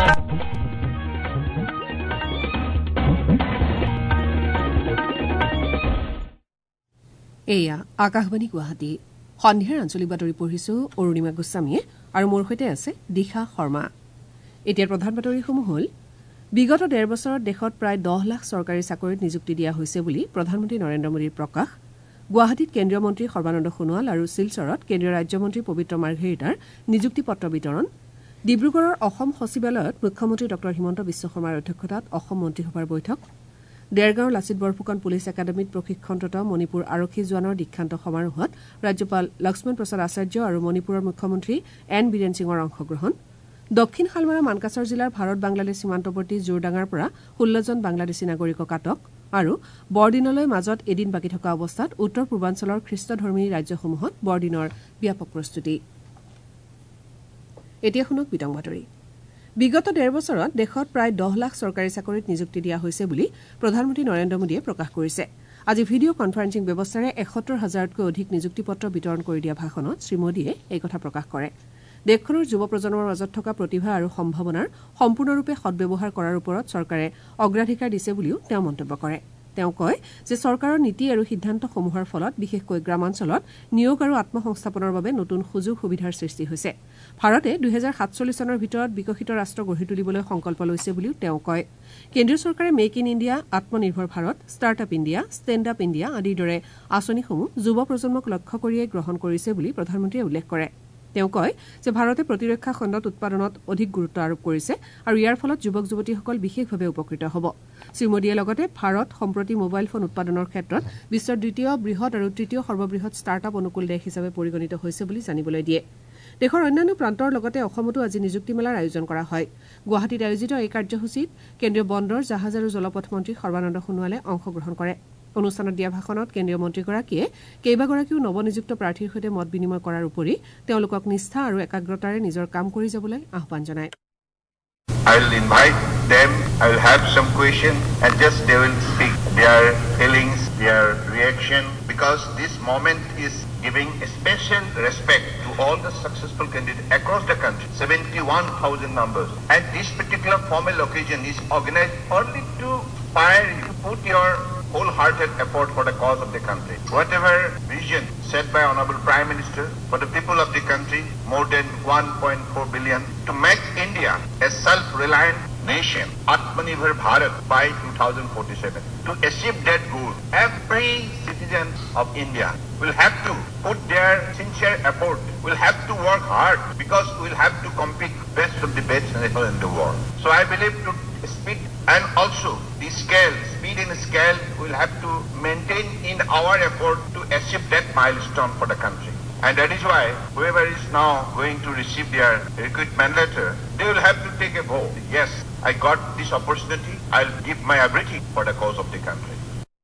এয়া আকাশবাণী গুৱাহাটী সন্ধিয়াৰ আঞ্চলিক বাতৰি পঢ়িছো অৰুণিমা গোস্বামীয়ে আৰু মোৰ সৈতে আছে দিশা শৰ্মা। এতিয়া প্ৰধান বাতৰিসমূহ হ'ল বিগত ১.৫ বছৰত দেশত প্ৰায় ১০ লাখ চৰকাৰী চাকৰিত নিযুক্তি দিয়া হৈছে বুলি প্ৰধানমন্ত্ৰী নৰেন্দ্ৰ মোদীৰ প্ৰকাশ। গুৱাহাটীত কেন্দ্ৰীয় মন্ত্ৰী সৰ্বানন্দ সোণোৱাল আৰু শিলচৰত কেন্দ্ৰীয় ৰাজ্যমন্ত্ৰী পবিত্ৰ মাৰ্ঘেৰিটাৰ নিযুক্তি পত্ৰ বিতৰণ। ডিব্ৰুগড়ৰ অসম সচিবালয়ত মুখ্যমন্ত্ৰী ডঃ হিমন্ত বিশ্ব শৰ্মাৰ অধ্যক্ষতাত অসম মন্ত্ৰীসভাৰ বৈঠক। দেৰগাঁৱৰ লাচিত বৰফুকন পুলিচ একাডেমীত প্ৰশিক্ষণৰত মণিপুৰ আৰক্ষী জোৱানৰ দীক্ষান্ত সমাৰোহত ৰাজ্যপাল লক্ষ্মণ প্ৰসাদ আচাৰ্য আৰু মণিপুৰৰ মুখ্যমন্ত্ৰী এন বীৰেন সিঙৰ অংশগ্ৰহণ। দক্ষিণ শালমাৰা মানকাছৰ জিলাৰ ভাৰত বাংলাদেশ সীমান্তৱৰ্তী জোৰডাঙাৰ পৰা 16জন বাংলাদেশী নাগৰিকক আটক আৰু বৰদিনলৈ মাজত এদিন বাকী থকা অৱস্থাত উত্তৰ পূৰ্বাঞ্চলৰ খ্ৰীষ্টধৰ্মী ৰাজ্যসমূহত বৰদিনৰ ব্যাপক প্ৰস্তুতি। এতিয়া শুনক বিতং বাতৰি। বিগত ১.৫ বছৰত দেশত প্ৰায় ১০ লাখ চৰকাৰী চাকৰিত নিযুক্তি দিয়া হৈছে বুলি প্ৰধানমন্ত্ৰী নৰেন্দ্ৰ মোদীয়ে প্ৰকাশ কৰিছে। আজি ভিডিঅ' কনফাৰেন্সিং ব্যৱস্থাৰে ৭১,০০০তকৈ অধিক নিযুক্তি পত্ৰ বিতৰণ কৰি দিয়া ভাষণত শ্ৰীমোদীয়ে এই কথা প্ৰকাশ কৰে। দেশখনৰ যুৱ প্ৰজন্মৰ মাজত থকা প্ৰতিভা আৰু সম্ভাৱনাৰ সম্পূৰ্ণৰূপে সদ্ব্যৱহাৰ কৰাৰ ওপৰত চৰকাৰে অগ্ৰাধিকাৰ দিছে বুলিও তেওঁ মন্তব্য কৰে। তেওঁ কয় যে চৰকাৰৰ নীতি আৰু সিদ্ধান্তসমূহৰ ফলত বিশেষকৈ গ্ৰামাঞ্চলত নিয়োগ আৰু আত্মসংস্থাপনৰ বাবে নতুন সুযোগ সুবিধাৰ সৃষ্টি হৈছে। ভাৰতে ২০৪৭ চনৰ ভিতৰত বিকশিত ৰাষ্ট্ৰ গঢ়ি তুলিবলৈ সংকল্প লৈছে বুলিও তেওঁ কয়। কেন্দ্ৰীয় চৰকাৰে make in India, Atmanirbhar Bharat, start up India, stand up India আদিৰ দৰে আঁচনিসমূহ যুৱ প্ৰজন্মক লক্ষ্য কৰিয়েই গ্ৰহণ কৰিছে বুলি প্ৰধানমন্ত্ৰীয়ে উল্লেখ কৰে। তেওঁ কয় যে ভাৰতে প্ৰতিৰক্ষা খণ্ডত উৎপাদনত অধিক গুৰুত্ব আৰোপ কৰিছে আৰু ইয়াৰ ফলত যুৱক যুৱতীসকল বিশেষভাৱে উপকৃত হ'ব। শ্ৰীমোদীয়ে লগতে ভাৰত সম্প্ৰতি মোবাইল ফোন উৎপাদনৰ ক্ষেত্ৰত বিশ্বৰ দ্বিতীয় বৃহৎ আৰু তৃতীয় সৰ্ববৃহৎ ষ্টাৰ্ট আপ অনুকূল দেশ হিচাপে পৰিগণিত হৈছে বুলি জানিবলৈ দিয়ে। দেশৰ অন্যান্য প্ৰান্তৰ লগতে অসমতো আজি নিযুক্তি মেলাৰ আয়োজন কৰা হয়। গুৱাহাটীত আয়োজিত এই কাৰ্যসূচীত কেন্দ্ৰীয় বন্দৰ, জাহাজ আৰু জলপথ মন্ত্ৰী সৰ্বানন্দ সোণোৱালে অংশগ্ৰহণ কৰে। অনুষ্ঠানত দিয়া ভাষণত কেন্দ্ৰীয় মন্ত্ৰীগৰাকীয়ে কেইবাগৰাকীও নৱনিযুক্ত প্ৰাৰ্থীৰ সৈতে মত বিনিময় কৰাৰ উপৰি তেওঁলোকক নিষ্ঠা আৰু একাগ্ৰতাৰে নিজৰ কাম কৰি যাবলৈ আহ্বান জনায়। I will invite them, I will have some question and just they will speak their feelings, their reaction, because this moment is giving a special respect to all the successful candidates across the country, 71,000 members. And this particular formal occasion is organized only to inspire you to put your wholehearted effort for the cause of the country. Whatever vision set by Honorable Prime Minister for the people of the country, more than 1.4 billion, to make India a self-reliant nation, Atmanirbhar Bharat by 2047. To achieve that goal, every citizen of India will have to put their sincere effort, will have to work hard, because we'll have to compete best of the best in the world. So I believe to speed and also the scale, speed and scale will have to maintain in our effort to achieve that milestone for the country. And that is why whoever is now going to receive their recruitment letter, they will have to take a vote. Yes, I got this opportunity. I'll give my everything for the cause of the country.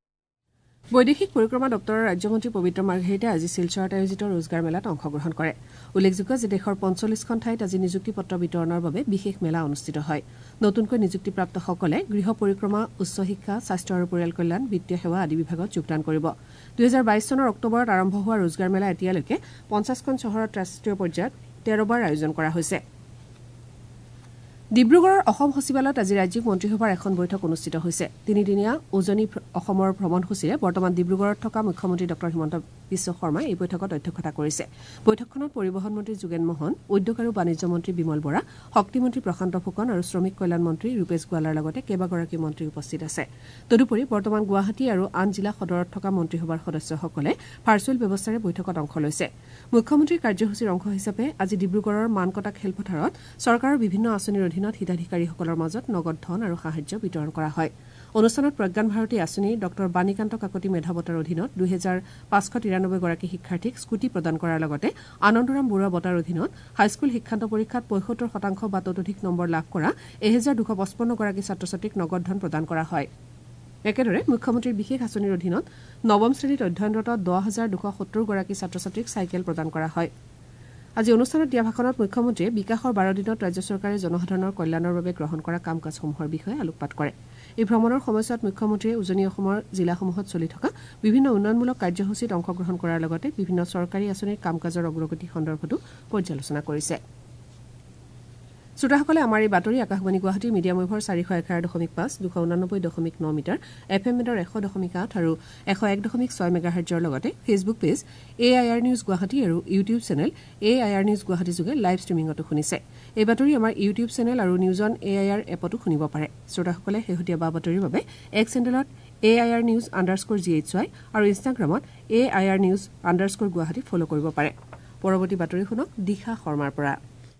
বৈদেশিক পৰিক্ৰমা দপ্তৰৰ ৰাজ্যমন্ত্ৰী পবিত্ৰ মাৰ্ঘেৰিটাই আজি শিলচৰত আয়োজিত ৰোজগাৰ মেলাত অংশগ্ৰহণ কৰে। উল্লেখযোগ্য যে দেশৰ ৪৫খন ঠাইত আজি নিযুক্তি পত্ৰ বিতৰণৰ বাবে বিশেষ মেলা অনুষ্ঠিত হয়। নতুনকৈ নিযুক্তিপ্ৰাপ্তসকলে গৃহ পৰিক্ৰমা, উচ্চ শিক্ষা, স্বাস্থ্য আৰু পৰিয়াল কল্যাণ, বিত্তীয় সেৱা আদি বিভাগত যোগদান কৰিব। ২০২২ চনৰ অক্টোবৰত আৰম্ভ হোৱা ৰোজগাৰ মেলা এতিয়ালৈকে ৫০খন চহৰত ৰাষ্ট্ৰীয় পৰ্যায়ত ১৩বাৰ আয়োজন কৰা হৈছে। ডিব্ৰুগড়ৰ অসম সচিবালয়ত আজি ৰাজ্যিক মন্ত্ৰীসভাৰ এখন বৈঠক অনুষ্ঠিত হৈছে। তিনিদিনীয়া উজনি অসমৰ ভ্ৰমণসূচীৰে বৰ্তমান ডিব্ৰুগড়ত থকা মুখ্যমন্ত্ৰী ডঃ হিমন্ত বিশ্ব শৰ্মাই এই বৈঠকত অধ্যক্ষতা কৰিছে। বৈঠকখনত পৰিবহণ মন্ত্ৰী যোগেন মহন, উদ্যোগ আৰু বাণিজ্য মন্ত্ৰী বিমল বৰা, শক্তিমন্ত্ৰী প্ৰশান্ত ফুকন আৰু শ্ৰমিক কল্যাণ মন্ত্ৰী ৰূপেশ গোৱালাৰ লগতে কেইবাগৰাকী মন্ত্ৰী উপস্থিত আছে। তদুপৰি বৰ্তমান গুৱাহাটী আৰু আন জিলা সদৰত থকা মন্ত্ৰীসভাৰ সদস্যসকলে ভাৰ্চুৱেল ব্যৱস্থাৰে বৈঠকত অংশ লৈছে। মুখ্যমন্ত্ৰীৰ কাৰ্যসূচীৰ অংশ হিচাপে আজি ডিব্ৰুগড়ৰ মানকটা খেলপথাৰত চৰকাৰৰ বিভিন্ন আঁচনিৰ অধীনত হিতাধিকাৰীসকলৰ মাজত নগদ ধন আৰু সাহায্য বিতৰণ কৰা হয়। অনুষ্ঠানত প্ৰজ্ঞান ভাৰতী আঁচনি, ডঃ বাণীকান্ত কাকতি মেধাবঁটাৰ অধীনত ২৫৯৩গৰাকী শিক্ষাৰ্থীক স্কুটি প্ৰদান কৰাৰ লগতে আনন্দৰাম বৰুৱা বঁটাৰ অধীনত হাইস্কুল শিক্ষান্ত পৰীক্ষাত ৭৫% বা ততোধিক নম্বৰ লাভ কৰা ১২৫৫গৰাকী ছাত্ৰ ছাত্ৰীক নগদ ধন প্ৰদান কৰা হয়। একেদৰে মুখ্যমন্ত্ৰীৰ বিশেষ আঁচনিৰ অধীনত নৱম শ্ৰেণীত অধ্যয়নৰত ১০,২৭০গৰাকী ছাত্ৰ ছাত্ৰীক চাইকেল প্ৰদান কৰা হয়। আজি অনুষ্ঠানত দিয়া ভাষণত মুখ্যমন্ত্ৰীয়ে বিকাশৰ ১২ দিনত ৰাজ্য চৰকাৰে জনসাধাৰণৰ কল্যাণৰ বাবে গ্ৰহণ কৰা কাম কাজসমূহৰ বিষয়ে আলোকপাত কৰে। এই ভ্ৰমণৰ সময়ছোৱাত মুখ্যমন্ত্ৰীয়ে উজনি অসমৰ জিলাসমূহত চলি থকা বিভিন্ন উন্নয়নমূলক কাৰ্যসূচীত অংশগ্ৰহণ কৰাৰ লগতে বিভিন্ন চৰকাৰী আঁচনিৰ কাম কাজৰ অগ্ৰগতি সন্দৰ্ভতো পৰ্যালোচনা কৰিছে। শ্ৰোতাসকলে আমাৰ এই বাতৰি আকাশবাণী গুৱাহাটীৰ মিডিয়াম ৱেভৰ 411.5 289.9 মিটাৰ FM বেণ্ডৰ 100.8 আৰু 101.6 মেগাহাৰ্টজৰ লগতে Facebook page AIR news Guwahati আৰু YouTube channel AIR news Guwahati যোগে লাইভ ষ্ট্ৰীমিঙতো শুনিছে এই বাতৰি আমাৰ ইউটিউব চেনেল আৰু নিউজ অন AIR এপতো শুনিব পাৰে শ্ৰোতাসকলে শেহতীয়া বা বাতৰিৰ বাবে এক্স হেণ্ডেলত AIR news_GHY আৰু ইনষ্টাগ্ৰামত AIR news_গুৱাহাটী ফলো কৰিব পাৰে পৰৱৰ্তী বাতৰি শুনক দিশা শৰ্মাৰ পৰা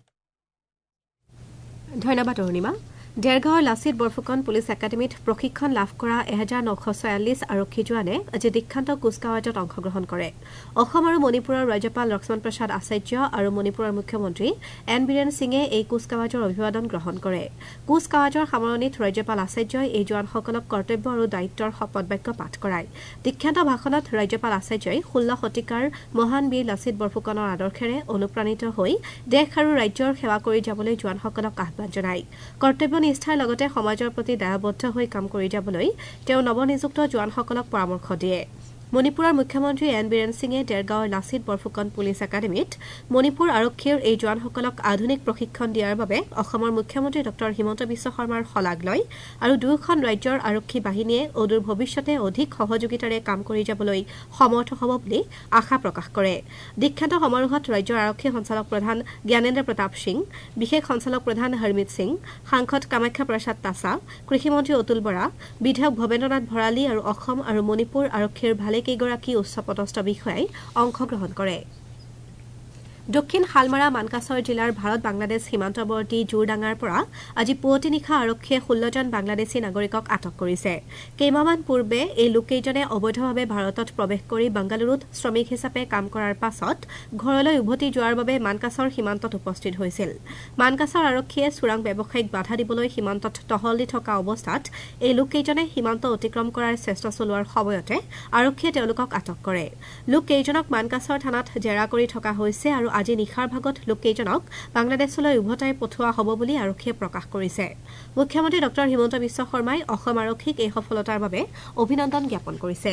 ধন্যবাদ অৰুণিমা দেৰগাঁৱৰ লাচিত বৰফুকন পুলিচ একাডেমীত প্ৰশিক্ষণ লাভ কৰা 1946 আৰক্ষী জোৱানে আজি দীক্ষান্ত কুচকাৱাজত অংশগ্ৰহণ কৰে অসম আৰু মণিপুৰৰ ৰাজ্যপাল লক্ষ্মণ প্ৰসাদ আচাৰ্য আৰু মণিপুৰৰ মুখ্যমন্ত্ৰী এন বীৰেন সিঙে এই কুচকাৱাজৰ অভিবাদন গ্ৰহণ কৰে কুচকাৱাজৰ সামৰণিত ৰাজ্যপাল আচাৰ্যই এই জোৱানসকলক কৰ্তব্য আৰু দায়িত্বৰ শপত বাক্য পাঠ কৰায় দীক্ষান্ত ভাষণত ৰাজ্যপাল আচাৰ্যই 16 শতিকাৰ মহান বীৰ লাচিত বৰফুকনৰ আদৰ্শেৰে অনুপ্ৰাণিত হৈ দেশ আৰু ৰাজ্যৰ সেৱা কৰি যাবলৈ জোৱানসকলক আহ্বান জনায় কৰ্তব্য নিষ্ঠাৰ লগতে সমাজৰ প্ৰতি দায়বদ্ধ হৈ কাম কৰি যাবলৈ তেওঁ নৱনিযুক্ত জোৱানসকলক পৰামৰ্শ দিয়ে মণিপুৰৰ মুখ্যমন্ত্ৰী এন বীৰেন সিঙে দেৰগাঁৱৰ লাচিত বৰফুকন পুলিচ একাডেমীত মণিপুৰ আৰক্ষীৰ এই জোৱানসকলক আধুনিক প্ৰশিক্ষণ দিয়াৰ বাবে অসমৰ মুখ্যমন্ত্ৰী ডক্টৰ হিমন্ত বিশ্ব শৰ্মাৰ শলাগ লয় আৰু দুয়োখন ৰাজ্যৰ আৰক্ষী বাহিনীয়ে অদূৰ ভৱিষ্যতে অধিক সহযোগিতাৰে কাম কৰি যাবলৈ সমৰ্থ হ'ব বুলি আশা প্ৰকাশ কৰে দীক্ষান্ত সমাৰোহত ৰাজ্যৰ আৰক্ষী সঞ্চালক প্ৰধান জ্ঞানেন্দ্ৰ প্ৰতাপ সিং বিশেষ সঞ্চালক প্ৰধান হৰমিত সিং সাংসদ কামাখ্যা প্ৰসাদ তাছা কৃষিমন্ত্ৰী অতুল বৰা বিধায়ক ভৱেন্দ্ৰনাথ ভৰালী আৰু অসম আৰু মণিপুৰ আৰক্ষীৰ কেইগৰাকী উচ্চপদস্থ বিষয়াই অংশগ্ৰহণ কৰে দক্ষিণ শালমাৰা মানকাছৰ জিলাৰ ভাৰত বাংলাদেশ সীমান্তৱৰ্তী জোৰডাঙাৰ পৰা আজি পুৱতি নিশা আৰক্ষীয়ে 16 জন বাংলাদেশী নাগৰিকক আটক কৰিছে কেইমাহমান পূৰ্বে এই লোককেইজনে অবৈধভাৱে ভাৰতত প্ৰৱেশ কৰি বাংগালুৰুত শ্ৰমিক হিচাপে কাম কৰাৰ পাছত ঘৰলৈ উভতি যোৱাৰ বাবে মানকাছৰ সীমান্তত উপস্থিত হৈছিল মানকাছৰ আৰক্ষীয়ে চোৰাং ব্যৱসায়িক বাধা দিবলৈ সীমান্তত টহল দি থকা অৱস্থাত এই লোককেইজনে সীমান্ত অতিক্ৰম কৰাৰ চেষ্টা চলোৱাৰ সময়তে আৰক্ষীয়ে তেওঁলোকক আটক কৰে লোককেইজনক মানকাছৰ থানাত জেৰা কৰি থকা হৈছে আৰু আজি নিশাৰ ভাগত লোককেইজনক বাংলাদেশলৈ উভতাই পঠোৱা হ'ব বুলি আৰক্ষীয়ে প্ৰকাশ কৰিছে মুখ্যমন্ত্ৰী ডক্টৰ হিমন্ত বিশ্ব শৰ্মাই অসম আৰক্ষীক এই সফলতাৰ বাবে অভিনন্দন জ্ঞাপন কৰিছে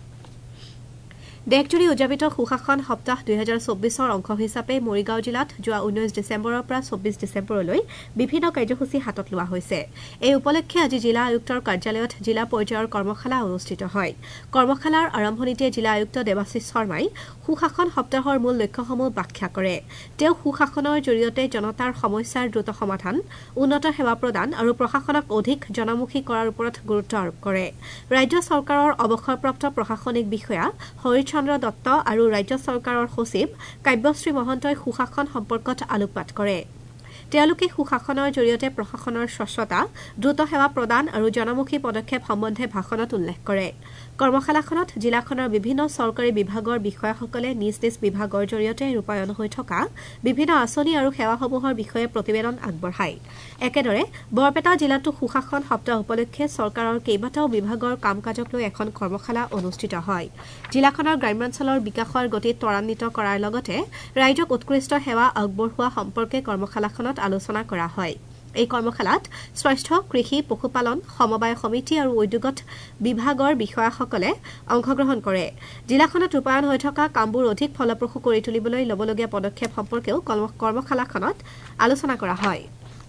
দেশজুৰি উদযাপিত সুশাসন সপ্তাহ 2024ৰ অংশ হিচাপে মৰিগাঁও জিলাত যোৱা 19 ডিচেম্বৰৰ পৰা 24 ডিচেম্বৰলৈ বিভিন্ন কাৰ্যসূচী হাতত লোৱা হৈছে এই উপলক্ষে আজি জিলা আয়ুক্তৰ কাৰ্যালয়ত জিলা পৰ্যায়ৰ কৰ্মশালা অনুষ্ঠিত হয় কৰ্মশালাৰ আৰম্ভণিতে জিলা আয়ুক্ত দেৱাশিষ শৰ্মাই সুশাসন সপ্তাহৰ মূল লক্ষ্যসমূহ ব্যাখ্যা কৰে তেওঁ সুশাসনৰ জৰিয়তে জনতাৰ সমস্যাৰ দ্ৰুত সমাধান উন্নত সেৱা প্ৰদান আৰু প্ৰশাসনক অধিক জনমুখী কৰাৰ ওপৰত গুৰুত্ব আৰোপ কৰে ৰাজ্য চৰকাৰৰ অৱসৰপ্ৰাপ্ত প্ৰশাসনিক বিষয়া চন্দ্ৰ দত্ত আৰু ৰাজ্য চৰকাৰৰ সচিব কাব্যশ্ৰী মহন্তই সুশাসন সম্পৰ্কত আলোকপাত কৰে তেওঁলোকে সুশাসনৰ জৰিয়তে প্ৰশাসনৰ স্বচ্ছতা দ্ৰুত সেৱা প্ৰদান আৰু জনমুখী পদক্ষেপ সম্বন্ধে ভাষণত উল্লেখ কৰে কৰ্মশালাখনত জিলাখনৰ বিভিন্ন চৰকাৰী বিভাগৰ বিষয়াসকলে নিজ নিজ বিভাগৰ জৰিয়তে ৰূপায়ণ হৈ থকা বিভিন্ন আঁচনি আৰু সেৱাসমূহৰ বিষয়ে প্ৰতিবেদন আগবঢ়ায় একেদৰে বৰপেটা জিলাতো সুশাসন সপ্তাহ উপলক্ষে চৰকাৰৰ কেইবাটাও বিভাগৰ কাম-কাজক লৈ এখন কৰ্মশালা অনুষ্ঠিত হয় জিলাখনৰ গ্ৰামাঞ্চলৰ বিকাশৰ গতি ত্বৰান্বিত কৰাৰ লগতে ৰাজ্যক উৎকৃষ্ট সেৱা আগবঢ়োৱা সম্পৰ্কে কৰ্মশালাখনত আলোচনা কৰা হয় এই কৰ্মশালাত স্বাস্থ্য কৃষি পশুপালন সমবায় সমিতি আৰু উদ্যোগত বিভাগৰ বিষয়াসকলে অংশগ্ৰহণ কৰে জিলাখনত ৰূপায়ণ হৈ থকা কামবোৰ অধিক ফলপ্ৰসূ কৰি তুলিবলৈ লবলগীয়া পদক্ষেপ সম্পৰ্কেও কৰ্মশালাখনত আলোচনা কৰা হয়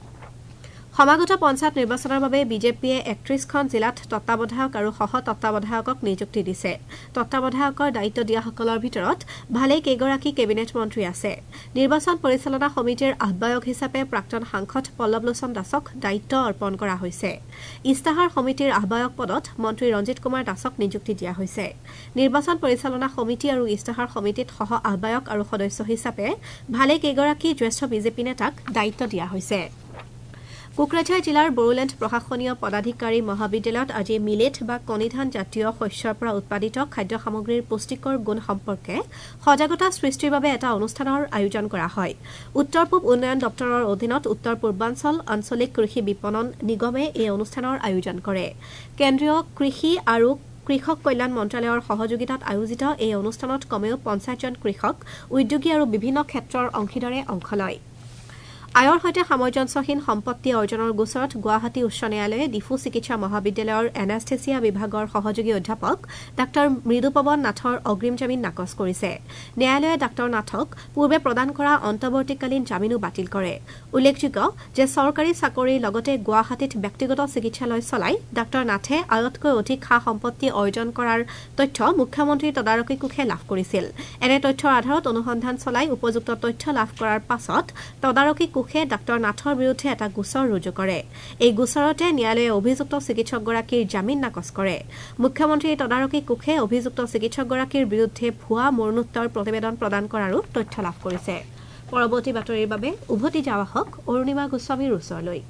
সমাগত পঞ্চায়ত নিৰ্বাচনৰ বাবে বিজেপিয়ে 31খন জিলাত তত্ত্বাৱধায়ক আৰু সহ তত্ত্বাৱধায়কক নিযুক্তি দিছে তত্ত্বাৱধায়কৰ দায়িত্ব দিয়াসকলৰ ভিতৰত ভালেই কেইগৰাকী কেবিনেট মন্ত্ৰী আছে নিৰ্বাচন পৰিচালনা সমিতিৰ আহ্বায়ক হিচাপে প্ৰাক্তন সাংসদ পল্লৱ লোচন দাসক দায়িত্ব অৰ্পণ কৰা হৈছে ইস্তাহাৰ সমিতিৰ আহ্বায়ক পদত মন্ত্ৰী ৰঞ্জিত কুমাৰ দাসক নিযুক্তি দিয়া হৈছে নিৰ্বাচন পৰিচালনা সমিতি আৰু ইস্তাহাৰ সমিতিত সহ আহ্বায়ক আৰু সদস্য হিচাপে ভালেই কেইগৰাকী জ্যেষ্ঠ বিজেপি নেতাক দায়িত্ব দিয়া হৈছে কোকৰাঝাৰ জিলাৰ বড়োলেণ্ড প্ৰশাসনীয় পদাধিকাৰী মহাবিদ্যালয়ত আজি মিলেট বা কণিধান জাতীয় শস্যৰ পৰা উৎপাদিত খাদ্য সামগ্ৰীৰ পুষ্টিকৰ গুণ সম্পৰ্কে সজাগতা সৃষ্টিৰ বাবে এটা অনুষ্ঠানৰ আয়োজন কৰা হয় উত্তৰ পূব উন্নয়ন দপ্তৰৰ অধীনত উত্তৰ পূৰ্বাঞ্চল আঞ্চলিক কৃষি বিপণন নিগমে এই অনুষ্ঠানৰ আয়োজন কৰে কেন্দ্ৰীয় কৃষি আৰু কৃষক কল্যাণ মন্ত্ৰালয়ৰ সহযোগিতাত আয়োজিত এই অনুষ্ঠানত কমেও 50 জন কৃষক উদ্যোগী আৰু বিভিন্ন ক্ষেত্ৰৰ অংশীদাৰে অংশ লয় আয়ৰ সৈতে সামঞ্জস্যহীন সম্পত্তি অৰ্জনৰ গোচৰত গুৱাহাটী উচ্চ ন্যায়ালয়ে ডিফু চিকিৎসা মহাবিদ্যালয়ৰ এনাস্থেচিয়া বিভাগৰ সহযোগী অধ্যাপক ডাক্তৰ মৃদুপৱন নাথৰ অগ্ৰিম জামিন নাকচ কৰিছে ন্যায়ালয়ে ডাক্তৰ নাথক পূৰ্বে প্ৰদান কৰা অন্তৱৰ্তীকালীন জামিনো বাতিল কৰে উল্লেখযোগ্য যে চৰকাৰী চাকৰিৰ লগতে গুৱাহাটীত ব্যক্তিগত চিকিৎসালয় চলাই ডাক্তৰ নাথে আয়তকৈ অধিক খা সম্পত্তি অৰ্জন কৰাৰ তথ্য মুখ্যমন্ত্ৰীৰ তদাৰকী কোষে লাভ কৰিছিল এনে তথ্যৰ আধাৰত অনুসন্ধান চলাই উপযুক্ত তথ্য লাভ কৰাৰ পাছত তদাৰকী কোষে ডাক্তৰ নাথৰ বিৰুদ্ধে এটা গোচৰ ৰুজু কৰে এই গোচৰতে ন্যায়ালয়ে অভিযুক্ত চিকিৎসকগৰাকীৰ জামিন নাকচ কৰে মুখ্যমন্ত্ৰীৰ তদাৰকী কোষে অভিযুক্ত চিকিৎসকগৰাকীৰ বিৰুদ্ধে ভুৱা মৰণোত্তৰ প্ৰতিবেদন প্ৰদান কৰাৰো তথ্য লাভ কৰিছে পৰৱৰ্তী বাতৰিৰ বাবে উভতি যাৱা হওক অৰুণিমা গোস্বামীৰ ওচৰলৈ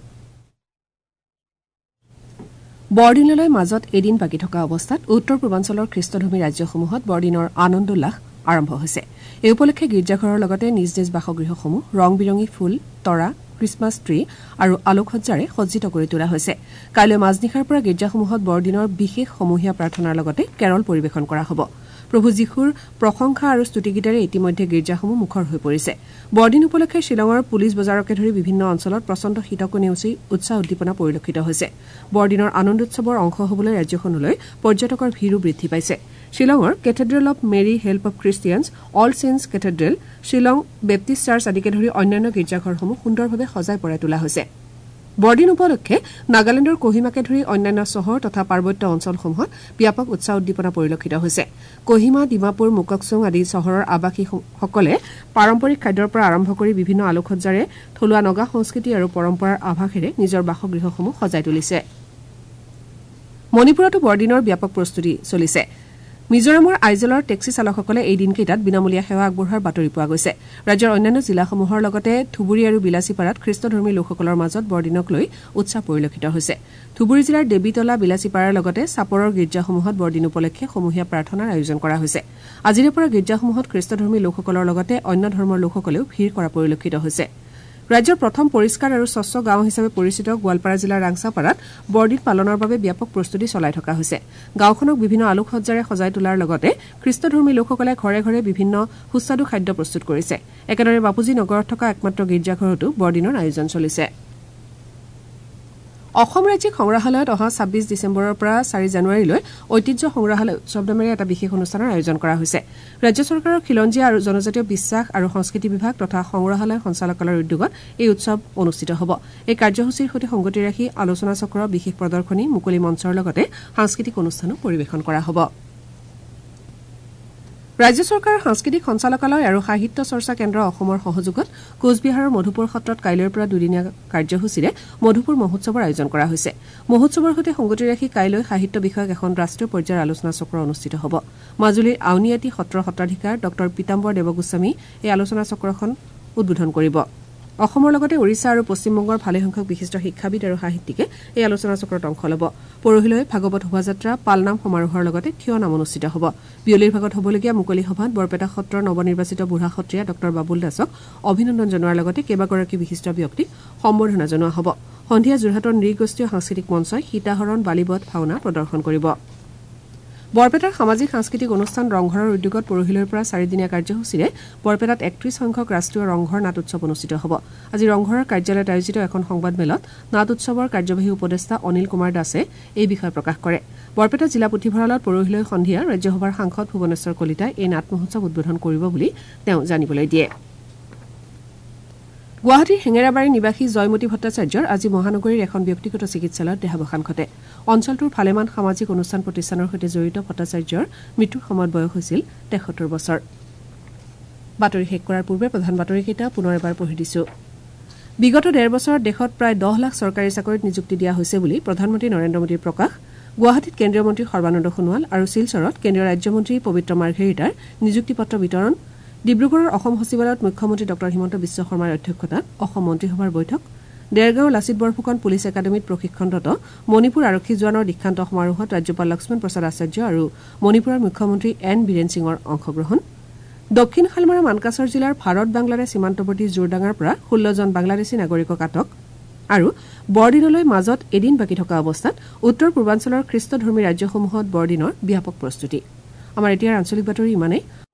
বৰদিনলৈ মাজত এদিন বাকী থকা অৱস্থাত উত্তৰ পূৰ্বাঞ্চলৰ খ্ৰীষ্টধৰ্মী ৰাজ্যসমূহত বৰদিনৰ আনন্দ উল্লাস আৰম্ভ হৈছে এই উপলক্ষে গীৰ্জাঘৰৰ লগতে নিজ নিজ বাসগৃহসমূহ ৰং বিৰঙী ফুল তৰা ক্ৰিছমাছ ট্ৰি আৰু আলোকসজ্জাৰে সজ্জিত কৰি তোলা হৈছে কাইলৈ মাজনিশাৰ পৰা গীৰ্জাসমূহত বৰদিনৰ বিশেষ সমূহীয়া প্ৰাৰ্থনাৰ লগতে কেৰল পৰিৱেশন কৰা হ'ব প্ৰভু যীশুৰ প্ৰশংসা আৰু স্তুতিগীতেৰে ইতিমধ্যে গীৰ্জাসমূহ মুখৰ হৈ পৰিছে বৰদিন উপলক্ষে শ্বিলঙৰ পুলিচ বজাৰকে ধৰি বিভিন্ন অঞ্চলত প্ৰচণ্ড শীতকো নেওচি উৎসাহ উদ্দীপনা পৰিলক্ষিত হৈছে বৰদিনৰ আনন্দ উৎসৱৰ অংশ হ'বলৈ ৰাজ্যখনলৈ পৰ্যটকৰ ভিৰো বৃদ্ধি পাইছে শ্বিলঙৰ Cathedral of Mary Help of Christians All Saints Cathedral Shillong Baptist Church আদিকে ধৰি অন্যান্য গীৰ্জাঘৰসমূহ সুন্দৰভাৱে সজাই পৰাই তোলা হৈছে বৰদিন উপলক্ষে নাগালেণ্ডৰ কহিমাকে ধৰি অন্যান্য চহৰ তথা পাৰ্বত্য অঞ্চলসমূহত ব্যাপক উৎসাহ উদ্দীপনা পৰিলক্ষিত হৈছে কহিমা ডিমাপুৰ মুককচুং আদি চহৰৰ আৱাসীসকলে পাৰম্পৰিক খাদ্যৰ পৰা আৰম্ভ কৰি বিভিন্ন আলোকসজ্জাৰে থলুৱা নগা সংস্কৃতি আৰু পৰম্পৰাৰ আভাসেৰে নিজৰ বাসগৃহসমূহ সজাই তুলিছে মণিপুৰতো বৰদিনৰ ব্যাপক প্ৰস্তুতি চলিছে মিজোৰামৰ আইজলৰ টেক্সি চালকসকলে এই দিনকেইটাত বিনামূলীয়া সেৱা আগবঢ়োৱাৰ বাতৰি পোৱা গৈছে ৰাজ্যৰ অন্যান্য জিলাসমূহৰ লগতে ধুবুৰী আৰু বিলাচীপাৰাত খ্ৰীষ্টধৰ্মী লোকসকলৰ মাজত বৰদিনক লৈ উৎসাহ পৰিলক্ষিত হৈছে ধুবুৰী জিলাৰ দেৱীতলা বিলাচীপাৰাৰ লগতে চাপৰৰ গীৰ্জাসমূহত বৰদিন উপলক্ষে সমূহীয়া প্ৰাৰ্থনাৰ আয়োজন কৰা হৈছে আজিৰে পৰা গীৰ্জাসমূহত খ্ৰীষ্টধৰ্মী লোকসকলৰ লগতে অন্য ধৰ্মৰ লোকসকলেও ভিৰ কৰা পৰিলক্ষিত হৈছে ৰাজ্যৰ প্ৰথম পৰিষ্কাৰ আৰু স্বচ্ছ গাঁও হিচাপে পৰিচিত গোৱালপাৰা জিলাৰ ৰাংচাপাৰাত বৰদিন পালনৰ বাবে ব্যাপক প্ৰস্তুতি চলাই থকা হৈছে গাঁওখনক বিভিন্ন আলোকসজ্জাৰে সজাই তোলাৰ লগতে খ্ৰীষ্টধৰ্মী লোকসকলে ঘৰে ঘৰে বিভিন্ন সুস্বাদু খাদ্য প্ৰস্তুত কৰিছে একেদৰে বাপুজী নগৰত থকা একমাত্ৰ গীৰ্জাঘৰতো বৰদিনৰ আয়োজন চলিছে অসম ৰাজ্যিক সংগ্ৰহালয়ত অহা ২৬ ডিচেম্বৰৰ পৰা ৪ জানুৱাৰীলৈ ঐতিহ্য সংগ্ৰহালয় উৎসৱ নামেৰে এটা বিশেষ অনুষ্ঠানৰ আয়োজন কৰা হৈছে ৰাজ্য চৰকাৰৰ খিলঞ্জীয়া আৰু জনজাতীয় বিশ্বাস আৰু সংস্কৃতি বিভাগ তথা সংগ্ৰহালয় সঞ্চালকালয়ৰ উদ্যোগত এই উৎসৱ অনুষ্ঠিত হ'ব এই কাৰ্যসূচীৰ সৈতে সংগতি ৰাখি আলোচনা চক্ৰ বিশেষ প্ৰদৰ্শনী মুকলি মঞ্চৰ লগতে সাংস্কৃতিক অনুষ্ঠানো পৰিৱেশন কৰা হ'ব ৰাজ্য চৰকাৰৰ সাংস্কৃতিক সঞ্চালকালয় আৰু সাহিত্য চৰ্চা কেন্দ্ৰ অসমৰ সহযোগত কোচবিহাৰৰ মধুপুৰ সত্ৰত কাইলৈৰ পৰা দুদিনীয়া কাৰ্যসূচীৰে মধুপুৰ মহোৎসৱৰ আয়োজন কৰা হৈছে মহোৎসৱৰ সৈতে সংগতি ৰাখি কাইলৈ সাহিত্য বিষয়ক এখন ৰাষ্ট্ৰীয় পৰ্যায়ৰ আলোচনা চক্ৰ অনুষ্ঠিত হ'ব মাজুলীৰ আউনীআটী সত্ৰ সত্ৰাধিকাৰ ডক্টৰ পীতাম্বৰ দেৱগোস্বামী এই আলোচনা চক্ৰখন উদ্বোধন কৰিব অসমৰ লগতে ওড়িশা আৰু পশ্চিমবংগৰ ভালেসংখ্যক বিশিষ্ট শিক্ষাবিদ আৰু সাহিত্যিকে এই আলোচনা চক্ৰত অংশ ল'ব পৰহিলৈ ভাগৱত শোভাযাত্ৰা পালনাম সমাৰোহৰ লগতে থিয় নাম অনুষ্ঠিত হ'ব বিয়লিৰ ভাগত হ'বলগীয়া মুকলি সভাত বৰপেটা সত্ৰৰ নৱনিৰ্বাচিত বুঢ়া সত্ৰীয়া ডক্টৰ বাবুল দাসক অভিনন্দন জনোৱাৰ লগতে কেইবাগৰাকী বিশিষ্ট ব্যক্তিক সম্বৰ্ধনা জনোৱা হ'ব সন্ধিয়া যোৰহাটৰ নৃগোষ্ঠীয় সাংস্কৃতিক মঞ্চই সীতাহৰণ বালিবধ ভাওনা প্ৰদৰ্শন কৰিব বৰপেটাৰ সামাজিক সাংস্কৃতিক অনুষ্ঠান ৰংঘৰৰ উদ্যোগত পৰহিলৈৰ পৰা 4দিনীয়া কাৰ্যসূচীৰে বৰপেটাত ৩১ সংখ্যক ৰাষ্ট্ৰীয় ৰংঘৰ নাট উৎসৱ অনুষ্ঠিত হ'ব আজি ৰংঘৰৰ কাৰ্যালয়ত আয়োজিত এখন সংবাদমেলত নাট উৎসৱৰ কাৰ্যবাহী উপদেষ্টা অনিল কুমাৰ দাসে এই বিষয়ে প্ৰকাশ কৰে বৰপেটা জিলা পুথিভঁৰালত পৰহিলৈ সন্ধিয়া ৰাজ্যসভাৰ সাংসদ ভুৱনেশ্বৰ কলিতাই এই নাট মহোৎসৱ উদ্বোধন কৰিব বুলি তেওঁ জানিবলৈ দিয়ে গুৱাহাটীৰ হেঙেৰাবাৰী নিবাসী জয়মতী ভট্টাচাৰ্যৰ আজি মহানগৰীৰ এখন ব্যক্তিগত চিকিৎসালয়ত দেহাৱসান ঘটে অঞ্চলটোৰ ভালেমান সামাজিক অনুষ্ঠান প্ৰতিষ্ঠানৰ সৈতে জড়িত ভট্টাচাৰ্যৰ মৃত্যুৰ সময়ত বয়স হৈছিল ৭৩ বছৰ বাতৰি শেষ কৰাৰ পূৰ্বে প্ৰধান বাতৰিকেইটা পুনৰ এবাৰ পঢ়ি দিছো বিগত ১.৫ বছৰত দেশত প্ৰায় ১০ লাখ চৰকাৰী চাকৰিত নিযুক্তি দিয়া হৈছে বুলি প্ৰধানমন্ত্ৰী নৰেন্দ্ৰ মোদীৰ প্ৰকাশ গুৱাহাটীত কেন্দ্ৰীয় মন্ত্ৰী সৰ্বানন্দ সোণোৱাল আৰু শিলচৰত কেন্দ্ৰীয় ৰাজ্যমন্ত্ৰী পবিত্ৰ মাৰ্ঘেৰিটাৰ নিযুক্তি পত্ৰ বিতৰণ ডিব্ৰুগড়ৰ অসম সচিবালয়ত মুখ্যমন্ত্ৰী ডক্টৰ হিমন্ত বিশ্ব শৰ্মাৰ অধ্যক্ষতাত অসম মন্ত্ৰীসভাৰ বৈঠক দেৰগাঁও লাচিত বৰফুকন পুলিচ একাডেমীত প্ৰশিক্ষণৰত মণিপুৰ আৰক্ষী জোৱানৰ দীক্ষান্ত সমাৰোহত ৰাজ্যপাল লক্ষ্মণ প্ৰসাদ আচাৰ্য আৰু মণিপুৰৰ মুখ্যমন্ত্ৰী এন বীৰেন সিঙৰ অংশগ্ৰহণ দক্ষিণ শালমাৰা মানকাছৰ জিলাৰ ভাৰত বাংলাদেশ সীমান্তৱৰ্তী জোৰডাঙাৰ পৰা ১৬জন বাংলাদেশী নাগৰিকক আটক আৰু বৰদিনলৈ মাজত এদিন বাকী থকা অৱস্থাত উত্তৰ পূৰ্বাঞ্চলৰ খ্ৰীষ্টধৰ্মী ৰাজ্যসমূহত বৰদিনৰ ব্যাপক প্ৰস্তুতি আমাৰ এতিয়াৰ আঞ্চলিক বাতৰি ইমানেই